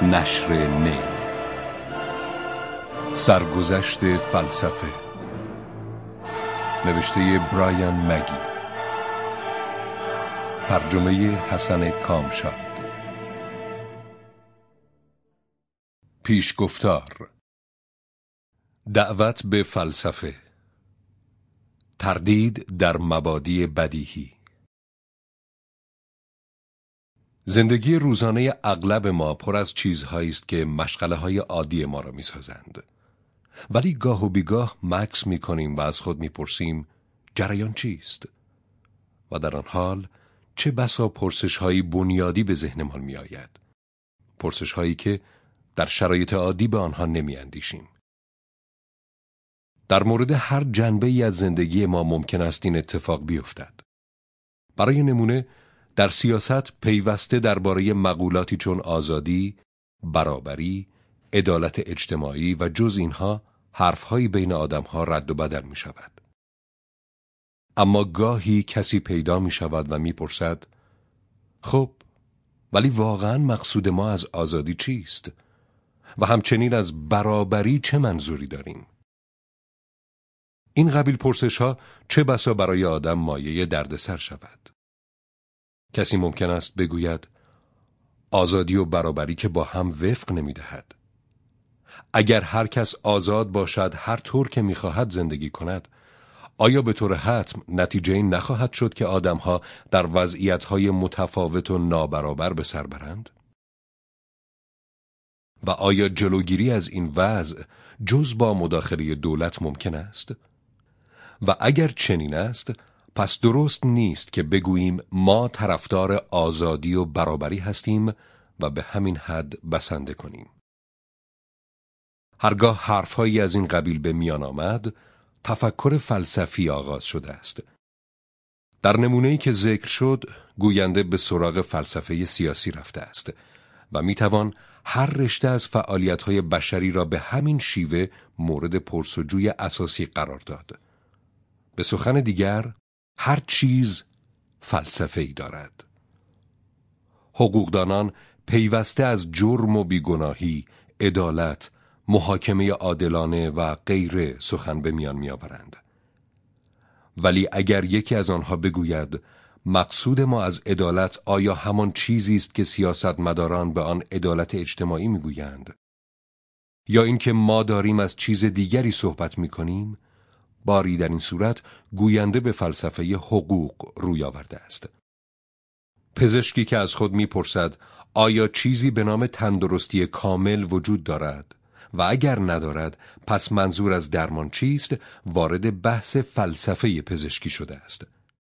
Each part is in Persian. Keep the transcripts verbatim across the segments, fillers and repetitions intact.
نشر نی. سرگذشت فلسفه، نوشته برایان مگی، ترجمه حسن کامشاد. پیشگفتار: دعوت به فلسفه، تردید در مبادی بدیهی. زندگی روزانه اغلب ما پر از چیزهایی است که مشغله‌های عادی ما را می‌سازند. ولی گاه و بیگاه مکث می‌کنیم و از خود می‌پرسیم جریان چیست؟ و در آن حال چه بسا پرسش‌های بنیادی به ذهنمان می‌آید. پرسش‌هایی که در شرایط عادی به آنها نمی‌اندیشیم. در مورد هر جنبه‌ای از زندگی ما ممکن است این اتفاق بیفتد. برای نمونه در سیاست پیوسته درباره مقولاتی چون آزادی، برابری، عدالت اجتماعی و جز اینها حرف‌هایی بین آدم‌ها رد و بدل می‌شود. اما گاهی کسی پیدا می‌شود و می‌پرسد خب ولی واقعاً مقصود ما از آزادی چیست؟ و همچنین از برابری چه منظوری داریم؟ این قبیل پرسش‌ها چه بسا برای آدم مایه دردسر شود. کسی ممکن است بگوید آزادی و برابری که با هم وفق نمی‌دهد. اگر هر کس آزاد باشد هر طور که می‌خواهد زندگی کند، آیا به طور حتم نتیجه این نخواهد شد که آدم‌ها در وضعیت‌های متفاوت و نابرابر به سر برند؟ و آیا جلوگیری از این وضع جز با مداخله دولت ممکن است؟ و اگر چنین است، پس درست نیست که بگوییم ما طرفدار آزادی و برابری هستیم و به همین حد بسنده کنیم. هرگاه حرفهایی از این قبیل به میان آمد، تفکر فلسفی آغاز شده است. در نمونه‌ای که ذکر شد، گوینده به سراغ فلسفه سیاسی رفته است و میتوان هر رشته از فعالیت‌های بشری را به همین شیوه مورد پرس‌وجوی اساسی قرار داد. به سخن دیگر، هر چیز فلسفه‌ای دارد. حقوقدانان پیوسته از جرم و بیگناهی، عدالت، محاکمه عادلانه و غیره سخن به میان می‌آورند. ولی اگر یکی از آنها بگوید مقصود ما از عدالت آیا همان چیزی است که سیاستمداران به آن عدالت اجتماعی می‌گویند، یا اینکه ما داریم از چیز دیگری صحبت می‌کنیم، باری در این صورت گوینده به فلسفه حقوق روی آورده است. پزشکی که از خود می‌پرسد آیا چیزی به نام تندرستی کامل وجود دارد و اگر ندارد پس منظور از درمان چیست، وارد بحث فلسفه پزشکی شده است.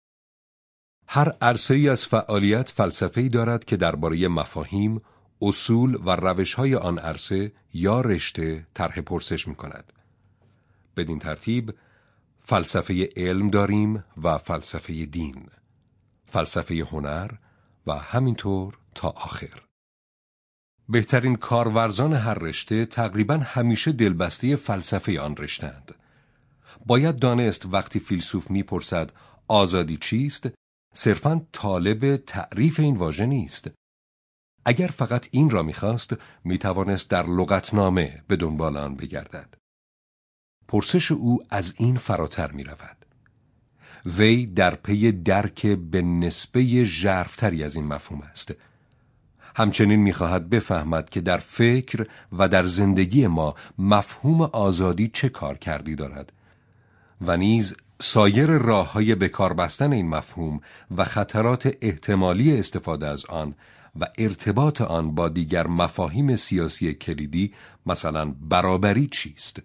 هر عرصه‌ای از فعالیت فلسفه‌ای دارد که درباره مفاهیم، اصول و روش‌های آن عرصه یا رشته طرح پرسش می‌کند. بدین ترتیب فلسفه علم داریم و فلسفه دین، فلسفه هنر و همینطور تا آخر. بهترین کارورزان هر رشته تقریباً همیشه دلبسته فلسفه آن رشته‌اند. باید دانست وقتی فیلسوف میپرسد آزادی چیست، صرفاً طالب تعریف این واژه نیست. اگر فقط این را میخواست، میتوانست در لغتنامه به دنبال آن بگردد. پرسش او از این فراتر می رود. وی در پی درک به نسبه ژرف‌تری از این مفهوم است. همچنین می خواهد بفهمد که در فکر و در زندگی ما مفهوم آزادی چه کار کردی دارد و نیز سایر راه‌های به کار بستن این مفهوم و خطرات احتمالی استفاده از آن و ارتباط آن با دیگر مفاهیم سیاسی کلیدی، مثلا برابری چیست.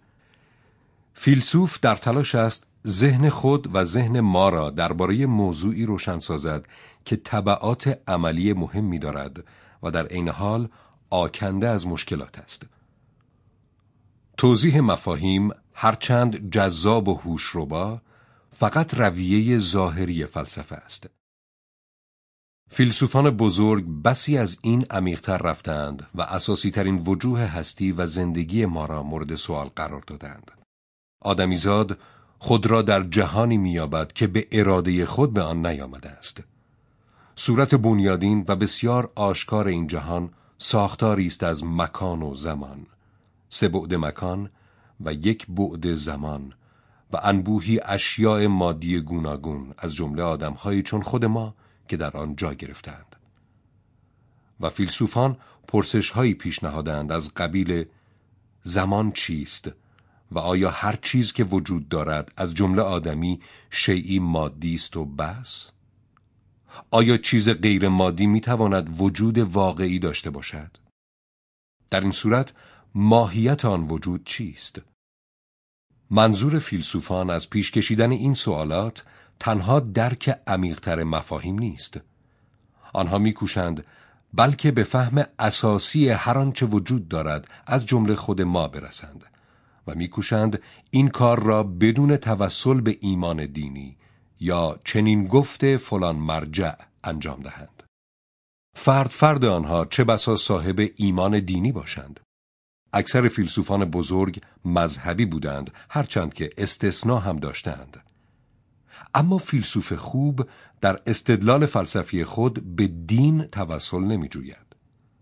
فیلسوف در تلاش است ذهن خود و ذهن ما را درباره موضوعی روشن سازد که تبعات عملی مهمی دارد و در عین حال آکنده از مشکلات است. توضیح مفاهیم هرچند جذاب و هوش‌ربا، فقط رویه ظاهری فلسفه است. فیلسوفان بزرگ بسی از این عمیق‌تر رفتند و اساسی ترین وجوه هستی و زندگی ما را مورد سوال قرار دادند. آدمیزاد خود را در جهانی می‌یابد که به اراده خود به آن نیامده است. صورت بنیادین و بسیار آشکار این جهان ساختاری است از مکان و زمان، سه بعد مکان و یک بعد زمان و انبوهی اشیاء مادی گوناگون از جمله آدم‌هایی چون خود ما که در آن جا گرفتند. و فیلسوفان پرسش‌هایی پیش نهادند از قبیل زمان چیست و آیا هر چیز که وجود دارد از جمله آدمی شیئی مادی است و بس؟ آیا چیز غیر مادی میتواند وجود واقعی داشته باشد؟ در این صورت ماهیت آن وجود چیست؟ منظور فیلسوفان از پیش کشیدن این سوالات تنها درک عمیق‌تر مفاهیم نیست. آنها میکوشند بلکه به فهم اساسی هر آنچه وجود دارد از جمله خود ما برسند و میکوشند این کار را بدون توسل به ایمان دینی یا چنین گفته فلان مرجع انجام دهند. فرد فرد آنها چه بسا صاحب ایمان دینی باشند. اکثر فیلسوفان بزرگ مذهبی بودند، هرچند که استثناء هم داشتند. اما فیلسوف خوب در استدلال فلسفی خود به دین توسل نمی جوید.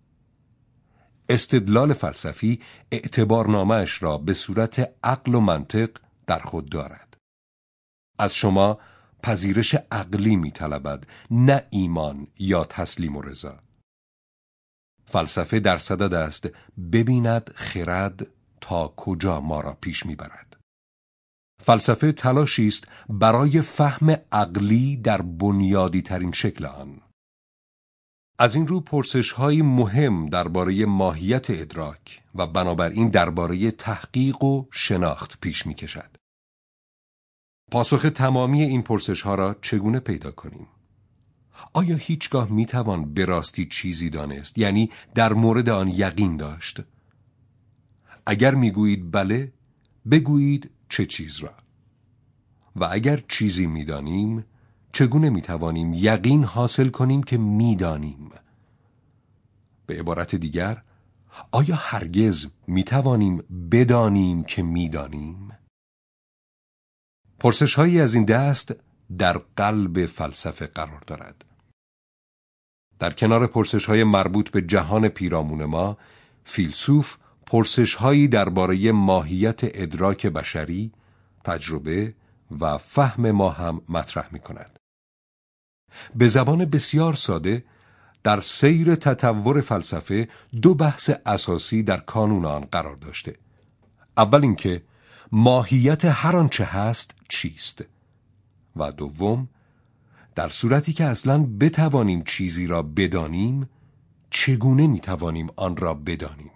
استدلال فلسفی اعتبارنامه‌اش را به صورت عقل و منطق در خود دارد. از شما پذیرش عقلی می طلبد، نه ایمان یا تسلیم و رضا. فلسفه در صدد است ببیند خرد تا کجا ما را پیش می برد. فلسفه تلاشی است برای فهم عقلی در بنیادی ترین شکل آن. از این رو پرسش‌های مهم درباره ماهیت ادراک و بنابراین درباره تحقیق و شناخت پیش می کشد. پاسخ تمامی این پرسش‌ها را چگونه پیدا کنیم؟ آیا هیچگاه می توان به راستی چیزی دانست، یعنی در مورد آن یقین داشت؟ اگر می گویید بله، بگویید چه چیز را. و اگر چیزی می دانیم، چگونه می توانیم یقین حاصل کنیم که می دانیم؟ به عبارت دیگر، آیا هرگز می توانیم بدانیم که می دانیم؟ پرسش‌هایی از این دست در قلب فلسفه قرار دارد. در کنار پرسش‌های مربوط به جهان پیرامون ما، فیلسوف پرسش‌هایی درباره ماهیت ادراک بشری، تجربه و فهم ما هم مطرح می‌کند. به زبان بسیار ساده، در سیر تطور فلسفه دو بحث اساسی در کانون آن قرار داشته. اول اینکه ماهیت هر آنچه هست چیست؟ و دوم، در صورتی که اصلاً بتوانیم چیزی را بدانیم، چگونه میتوانیم آن را بدانیم؟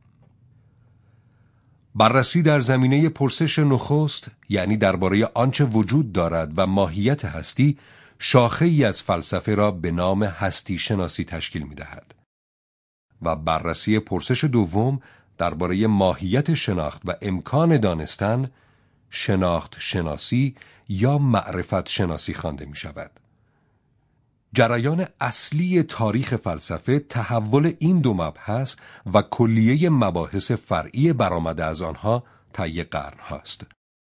بررسی در زمینه پرسش نخست، یعنی درباره آنچه وجود دارد و ماهیت هستی، شاخه‌ای از فلسفه را به نام هستی شناسی تشکیل می‌دهد. و بررسی پرسش دوم درباره ماهیت شناخت و امکان دانستن، شناخت شناسی یا معرفت شناسی خوانده می‌شود. جریان اصلی تاریخ فلسفه تحول این دو مبحث و کلیه مباحث فرعی برآمده از آنها طی قرن هاست.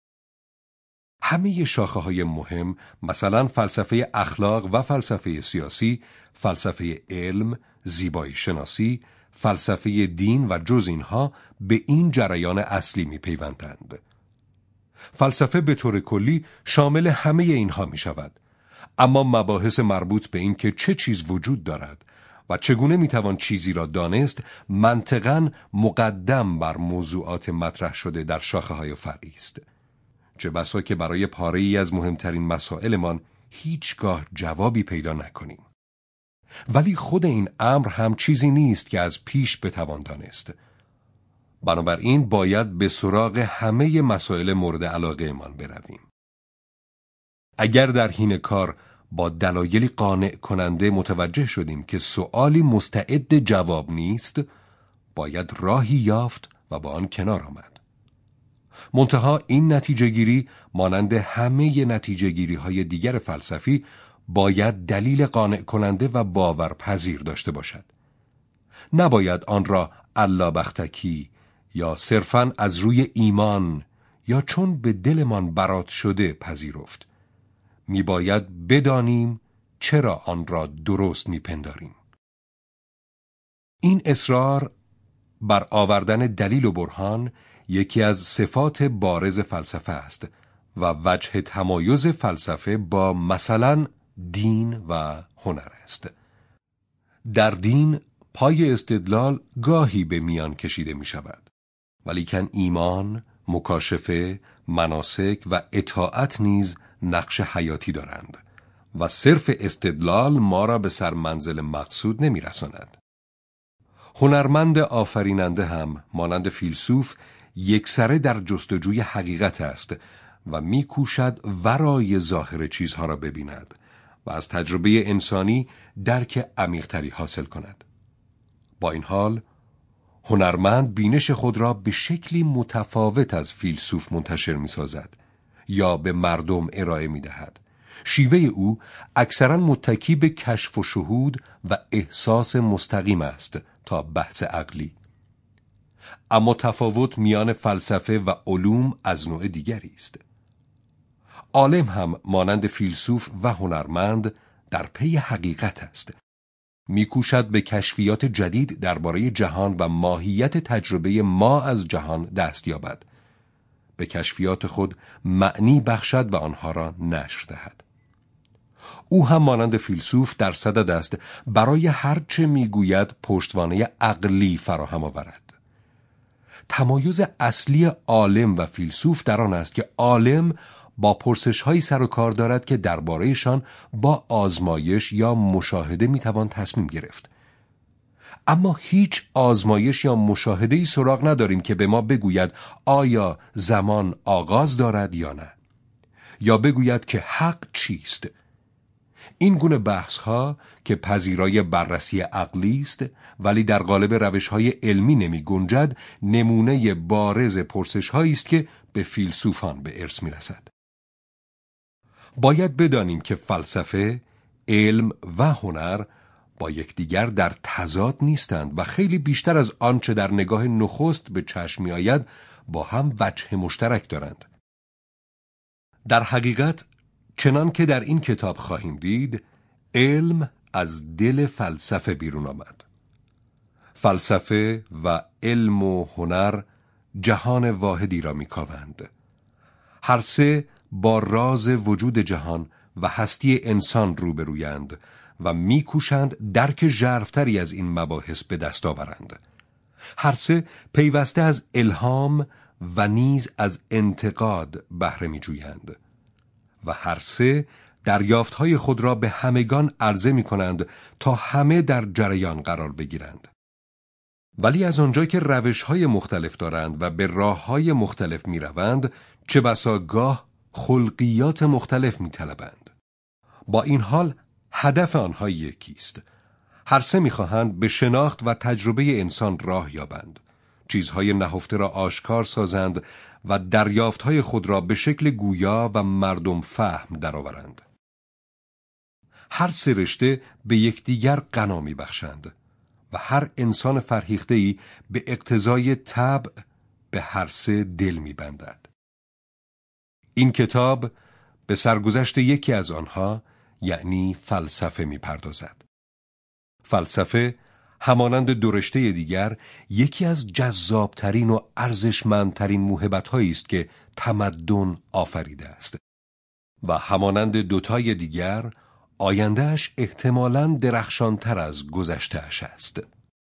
همه شاخه‌های مهم، مثلا فلسفه اخلاق و فلسفه سیاسی، فلسفه علم، زیبایی شناسی، فلسفه دین و جز اینها به این جریان اصلی می‌پیوندند. فلسفه به طور کلی شامل همه اینها می شود. اما مباحث مربوط به این که چه چیز وجود دارد و چگونه می توان چیزی را دانست، منطقاً مقدم بر موضوعات مطرح شده در شاخه‌های فرعی است. چه بسا که برای پاره‌ای از مهمترین مسائلمان هیچگاه جوابی پیدا نکنیم. ولی خود این امر هم چیزی نیست که از پیش بتوان دانست. بنابراین باید به سراغ همه مسائل مورد علاقه من برویم. اگر در حین کار با دلایلی قانع کننده متوجه شدیم که سؤالی مستعد جواب نیست، باید راهی یافت و با آن کنار آمد. منتها این نتیجه گیری مانند همه نتیجه گیری های دیگر فلسفی باید دلیل قانع کننده و باورپذیر داشته باشد. نباید آن را الله‌بختکی یا صرفاً از روی ایمان یا چون به دلمان برات شده پذیرفت. می باید بدانیم چرا آن را درست می پنداریم. این اصرار بر آوردن دلیل و برهان یکی از صفات بارز فلسفه است و وجه تمایز فلسفه با مثلا دین و هنر است. در دین پای استدلال گاهی به میان کشیده می شود، ولیکن ایمان، مکاشفه، مناسک و اطاعت نیز نقش حیاتی دارند و صرف استدلال ما را به سرمنزل مقصود نمی رساند. هنرمند آفریننده هم مانند فیلسوف یکسره در جستجوی حقیقت است و می کوشد ورای ظاهر چیزها را ببیند و از تجربه انسانی درک عمیق‌تری حاصل کند. با این حال هنرمند بینش خود را به شکلی متفاوت از فیلسوف منتشر می سازد یا به مردم ارائه می دهد. شیوه او اکثرا متکی به کشف و شهود و احساس مستقیم است تا بحث عقلی. اما تفاوت میان فلسفه و علوم از نوع دیگری است. عالم هم مانند فیلسوف و هنرمند در پی حقیقت است. میکوشد به کشفیات جدید درباره جهان و ماهیت تجربه ما از جهان دست یابد. به کشفیات خود معنی بخشد و آنها را نشر دهد. او هم مانند فیلسوف در صدد است برای هر چه میگوید پشتوانه عقلی فراهم آورد. تمایز اصلی عالم و فیلسوف در آن است که عالم با پرسش‌هایی سر و کار دارد که درباره‌شان با آزمایش یا مشاهده میتوان تصمیم گرفت. اما هیچ آزمایش یا مشاهده‌ای سراغ نداریم که به ما بگوید آیا زمان آغاز دارد یا نه، یا بگوید که حق چیست. این گونه بحث‌ها که پذیرای بررسی عقلی است ولی در قالب روش‌های علمی نمی گنجد، نمونه بارز پرسش‌هایی است که به فیلسوفان به ارث می‌رسد. باید بدانیم که فلسفه، علم و هنر با یکدیگر در تضاد نیستند و خیلی بیشتر از آنچه در نگاه نخست به چشم می‌آید با هم وجه مشترک دارند. در حقیقت چنان که در این کتاب خواهیم دید، علم از دل فلسفه بیرون آمد. فلسفه و علم و هنر جهان واحدی را می‌کاوند. هر سه با راز وجود جهان و هستی انسان روبرویند و می‌کوشند درک ژرف‌تری از این مباحث به دست آورند. هر سه پیوسته از الهام و نیز از انتقاد بهره می‌جویند و هر سه دریافت‌های خود را به همگان عرضه می‌کنند تا همه در جریان قرار بگیرند. ولی از آنجا که روش‌های مختلف دارند و به راه‌های مختلف می‌روند، چه بسا گاه خلقیات مختلف می‌طلبند. با این حال هدف آنها یکی است. هر سه می‌خواهند به شناخت و تجربه انسان راه یابند، چیزهای نهفته را آشکار سازند و دریافت‌های خود را به شکل گویا و مردم فهم درآورند. هر سه رشته به یکدیگر غنا می‌بخشند و هر انسان فرهیخته‌ای به اقتضای طبع به هر سه دل می‌بندد. این کتاب به سرگذشت یکی از آنها، یعنی فلسفه می‌پردازد. فلسفه همانند دو رشته دیگر یکی از جذابترین و ارزشمندترین موهبت‌هایی است که تمدن آفریده است و همانند دوتای دیگر آیندهش احتمالاً درخشانتر از گذشته‌اش است.